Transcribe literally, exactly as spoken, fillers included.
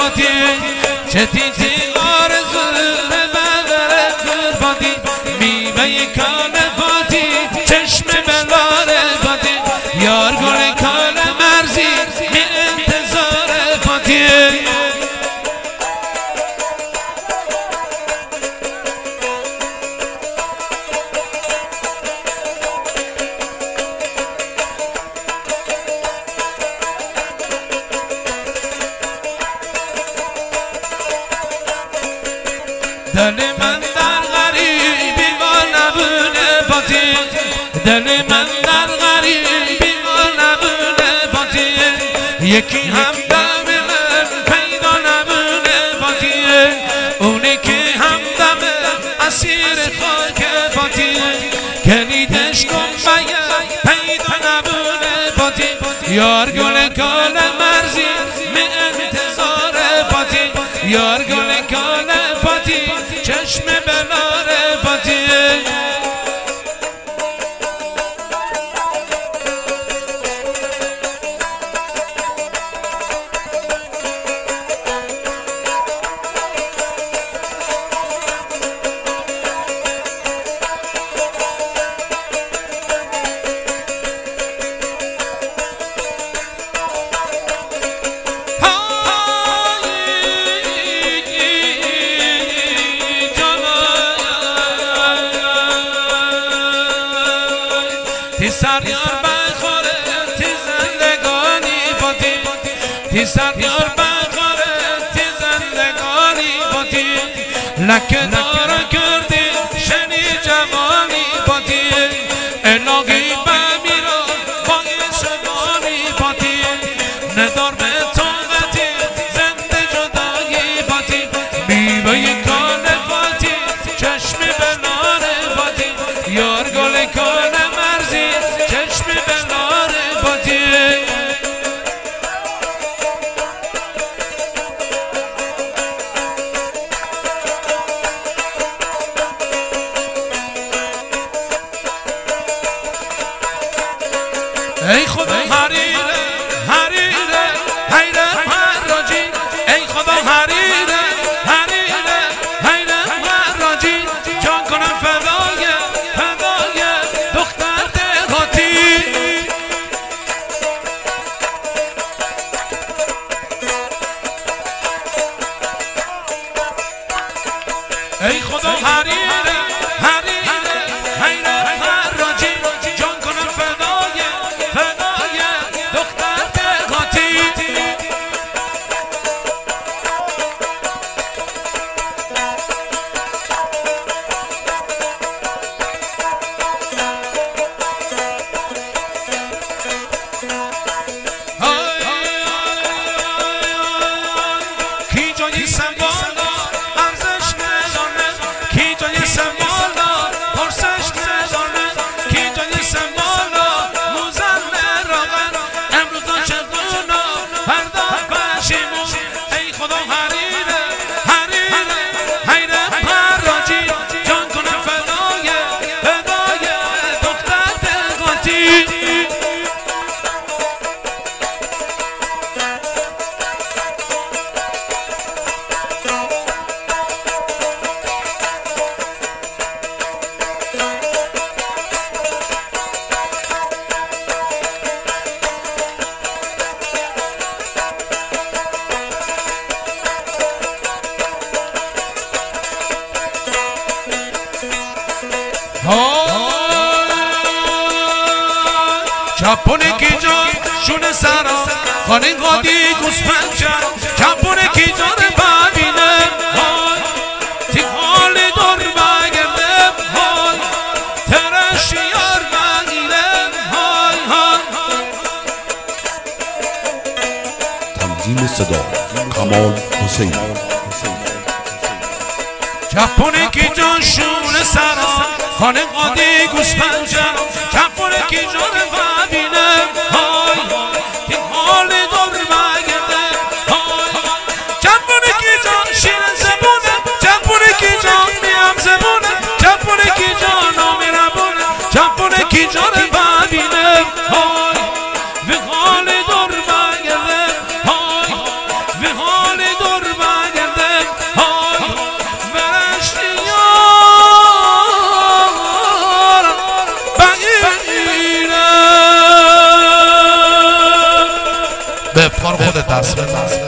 قرباتی چتیتی آرزو ببره قرباتی میوه کال باتی چشم بلار باتی یار گل کال مرزی می انتظار باتی دل من در غریبی با نبونه باتی دل من در غریبی با نبونه باتی یکی هم دم من پیدا نبونه باتی اونی که هم دم اسیر خاک باتی کلیدش کن باید پیدا نبونه باتی یار گل کال مرزی می انتظار باتی یار گل کال باتی چشم بلار باتی تی سر یار بخوره تی زندگانی باتی تی سر یار بخوره تی زندگانی باتی لکه دارا کردی شنی جوانی باتی الهی بمیرا با این شبانی باتی ندار به طاقتی زنده جدایی باتی میوه کال باتی چشم بلار باتی یار گل کال مرزی چشم بلار باتی ای خدا حریره حریره حیره حراجی ای خدا حریره حریره حیره حراجی جان کنم فدای فدای دختر دهاتی ای خدا حریره حریره حیره حراجی جان کنم فدای فدای دختر دهاتی کی جای سنبالا ارزش ندانه کی جای سنبالا پرسش ندانه کی جای سنبالا موزن نراغن امروز چگونا فردا پشیمون ای خدا حریره حریره حیره حراجی جان کنم فدای فدای دختر دهاتی چپونه کی جان شونه سرا خانه قادی گوز پنجر چپونه کی جان ببینه های تی حال دور بگرده های ترش یار بگیره های های تنظیم صدا کمال حسین چپونه کی جان شونه سرا خانه قادی گوز پنجر چپونه کی جان ببینه های تی حال دور بگرده های چپونه کی جان شیر زبونه چپونه کی جان میم زبونه چپونه کی جان نامربونه چپونه کی جان ببینه های و حال دور بگرده های و حال دور دست به دست